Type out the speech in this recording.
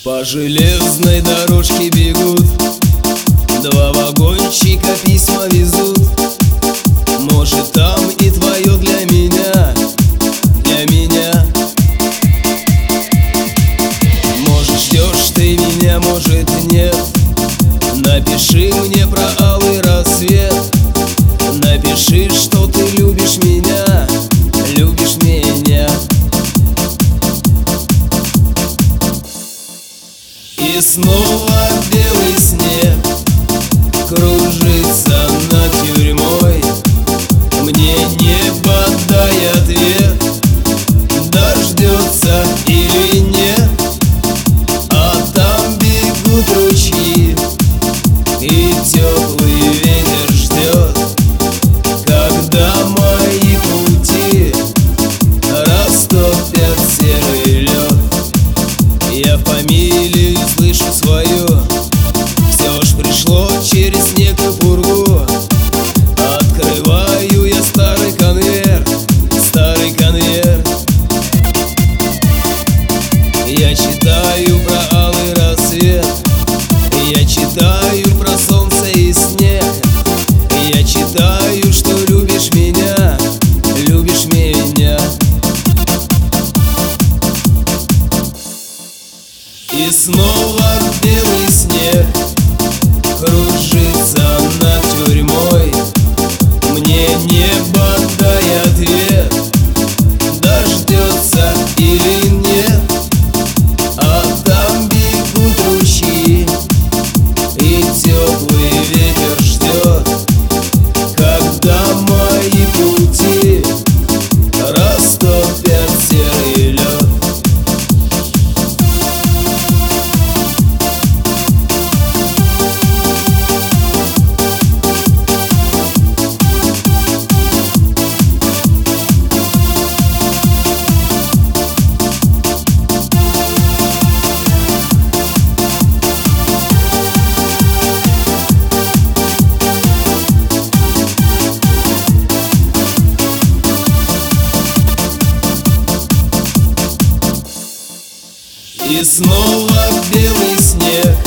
По железной дорожке бегут два вагончика, письма везут. Может, там и твое для меня, для меня. Может, ждешь ты меня, может, нет. Напиши мне про алый рассвет. Напиши, что ты любишь меня, любишь меня. И снова белый снег кружится над тюрьмой. Мне небо дай ответ, дождется или нет. А там бегут ручьи, и теплый ветер ждет, когда мои пути растопят серый лед. Я фамилию слышу свою, все ж пришло через снег и пургу. Открываю я старый конверт, старый конверт. Я читаю про алый рассвет, я читаю про солнце и снег. Я читаю, что любишь меня, любишь меня. И снова белый снег кружится над тюрьмой. Мне небо дай ответ, дождется или нет. А там бегут ручьи, и теплый ветер ждет, когда мои пути растопят серый лед. И снова белый снег